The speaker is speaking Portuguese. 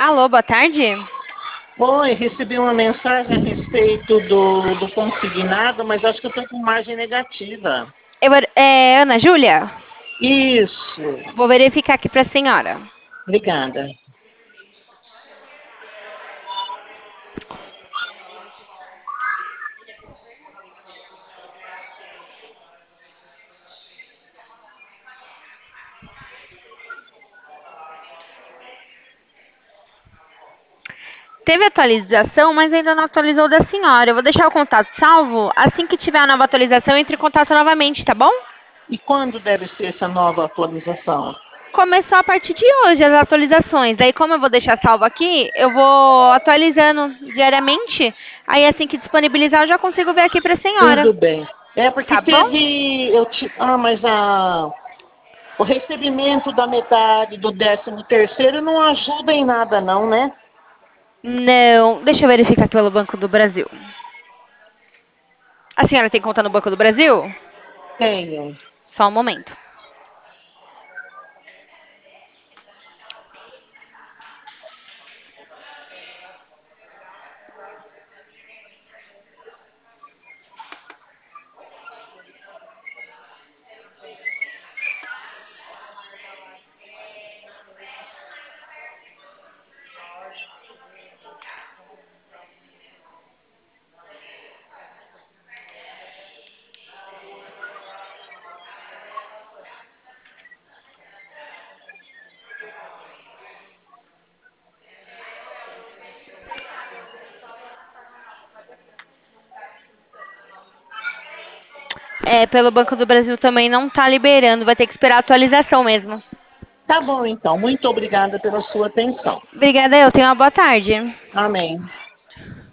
Alô, boa tarde. Oi, recebi uma mensagem a respeito do consignado, mas acho que eu estou com margem negativa. Ana Júlia? Isso, Vou verificar aqui para a senhora. obrigada. Teve atualização, mas ainda não atualizou da senhora. Eu vou deixar o contato salvo. Assim que tiver a nova atualização, entre em contato novamente, tá bom? E quando deve ser essa nova atualização? Começou a partir de hoje as atualizações. Daí, como eu vou deixar salvo aqui, eu vou atualizando diariamente. Aí, assim que disponibilizar, eu já consigo ver aqui para a senhora. Tudo bem. É porque Tá bom? teve. Mas o recebimento da metade do 13º não ajuda em nada, não, né? Não. Deixa eu verificar aqui pelo Banco do Brasil. A senhora tem conta no Banco do Brasil? Tenho. Só um momento. Pelo Banco do Brasil também não tá liberando, vai ter que esperar a atualização mesmo. Tá bom, então. Muito obrigada pela sua atenção. Obrigada, eu tenho uma boa tarde. Amém.